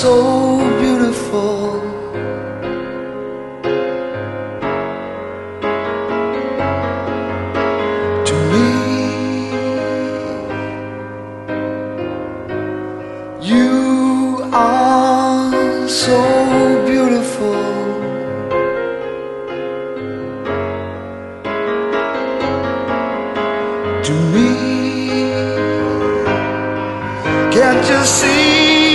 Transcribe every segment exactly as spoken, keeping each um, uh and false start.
so beautiful. To me, you are so beautiful. To me, can't you see?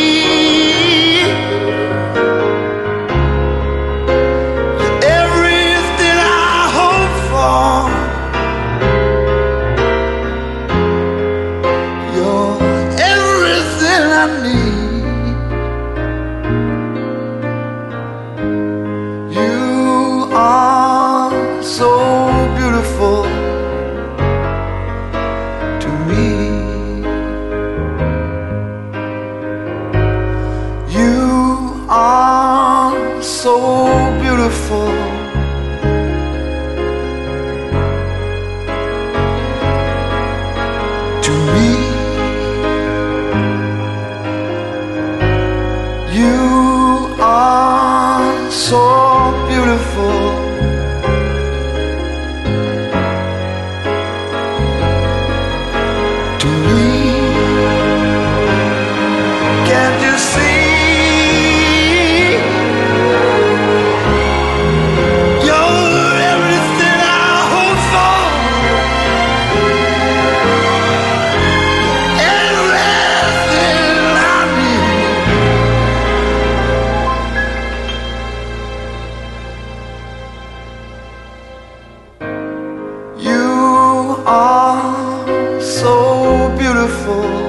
You are so beautiful to me. You are so beautiful. To me, you are so beautiful. To me, can't you see? You're everything I hope for, everything I need. You are so beautiful.